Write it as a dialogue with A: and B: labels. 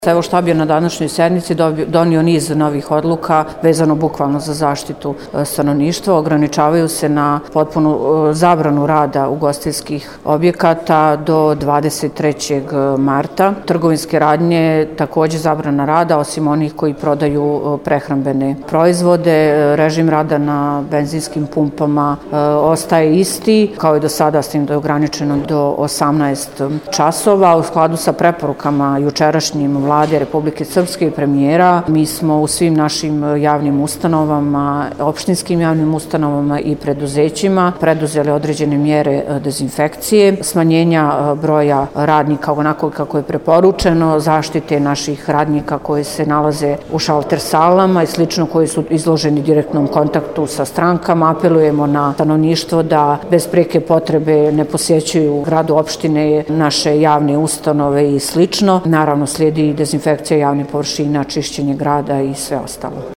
A: Evo štab je na današnjoj sednici donio niz novih odluka vezano bukvalno za zaštitu stanovništva. Ograničavaju se na potpunu zabranu rada ugostiteljskih objekata do 23. marta. Trgovinske radnje takođe zabrana rada, osim onih koji prodaju prehrambene proizvode. Režim rada na benzinskim pumpama ostaje isti, kao i do sada, s tim da je ograničeno do 18 časova. U skladu sa preporukama jučerašnjim Vlade Republike Srpske i premijera, mi smo u svim našim javnim ustanovama, opštinskim javnim ustanovama i preduzećima preduzeli određene mjere dezinfekcije, smanjenja broja radnika onako kako je preporučeno, zaštite naših radnika koji se nalaze u šalter salama i slično, koji su izloženi direktnom kontaktu sa strankama. Apelujemo na stanovništvo da bez preke potrebe ne posjećuju gradu, opštine, naše javne ustanove i slično. Naravno, slijedi dezinfekcija javnih površina, čišćenje grada i sve ostalo.